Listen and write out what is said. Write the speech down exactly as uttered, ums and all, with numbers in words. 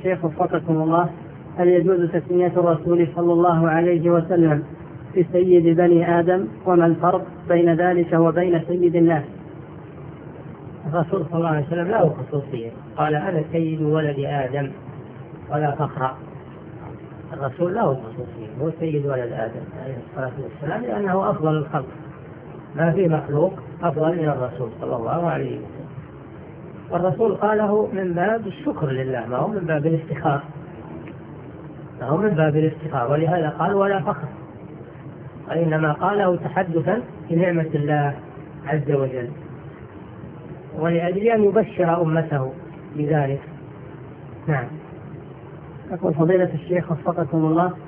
الشيخ وفقكم الله، هل يجوز تسمية الرسول صلى الله عليه وسلم بسيد بني آدم؟ وما الفرق بين ذلك وبين سيد الناس؟ الرسول صلى الله عليه وسلم له خصوصية، قال أنا سيد ولد آدم ولا فخر. الرسول له خصوصية، هو سيد ولد آدم عليه الصلاة والسلام، لأنه أفضل الخلق، ما في مخلوق أفضل من الرسول صلى الله عليه وسلم. والرسول قاله من باب الشكر لله، ما هو من باب الافتخار، ما هو من باب الافتخار، ولهذا قال ولا فخر، وإنما قاله تحدثا بنعمة الله عز وجل، ولأجل أن يبشر أمته بذلك. نعم. يقول فضيلة الشيخ وفقكم الله،